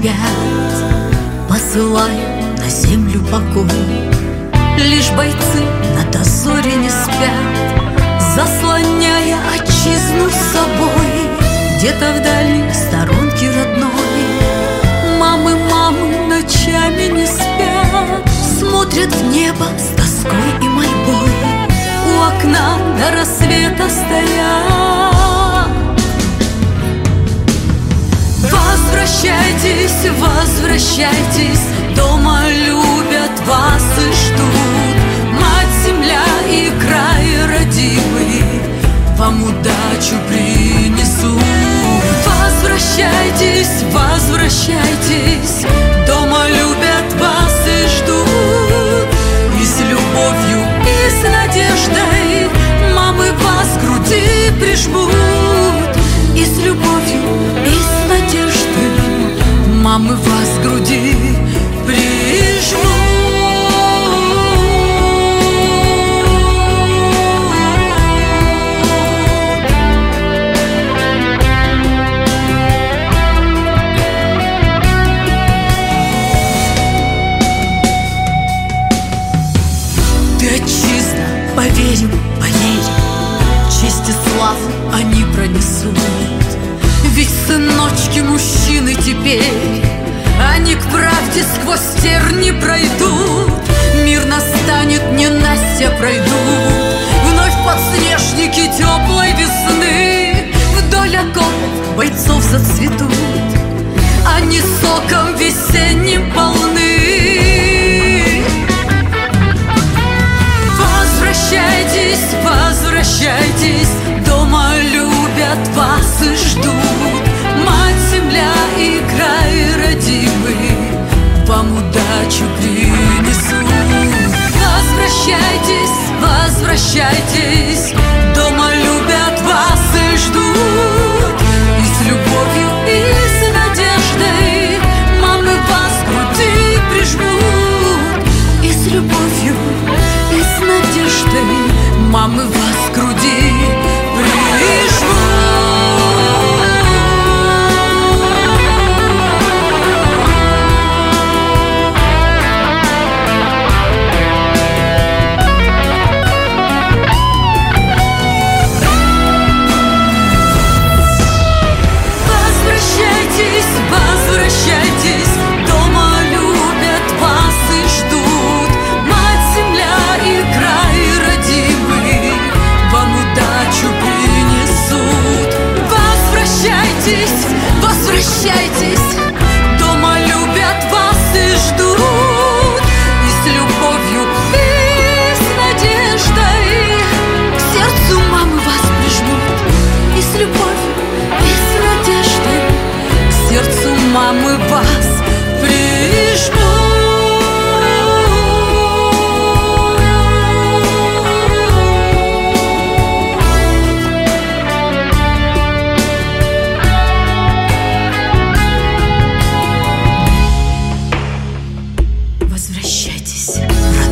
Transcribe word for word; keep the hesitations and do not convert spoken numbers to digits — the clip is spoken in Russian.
спят, посылая на землю покой. Лишь бойцы на дозоре не спят, заслоняя отчизну с собой. Где-то в дальней сторонке родной мамы, мамы ночами не спят, смотрят в небо с тоской и мольбой, у окна до рассвета стоят. Возвращайтесь, возвращайтесь, дома любят вас и ждут. Мать земля и край родимый вам удачу принесут. Возвращайтесь, возвращайтесь, дома любят вас и ждут. И с любовью, и с надеждой мамы вас к груди прижмут. И с любовью, и с надеждой мамы вас к груди прижмут. Поверим, поверим, честь и славу они пронесут. Ведь сыночки мужчины теперь, они к правде сквозь терни пройдут. Мир настанет, ненастья пройдут, вновь подснежники теплой весны вдоль окопов бойцов зацветут. Они соком весенним полны. Возвращайтесь, возвращайтесь, дома любят вас и ждут. Мать земля и край родимый вам удачу принесут. Возвращайтесь, возвращайтесь, дома любят вас и ждут. И с любовью, и с надеждой мамы вас к груди прижмут. И с любовью, и с надеждой мамы вас к груди прижмут. Возвращайтесь, возвращайтесь, дома любят вас и ждут. Мать земля и край родимый вам удачу принесут. Возвращайтесь, возвращайтесь, дома любят вас и ждут. И с любовью, и с надеждой к сердцу мамы вас прижмут. И с любовью, и с надеждой к сердцу мамы вас прижмут. Возвращайтесь,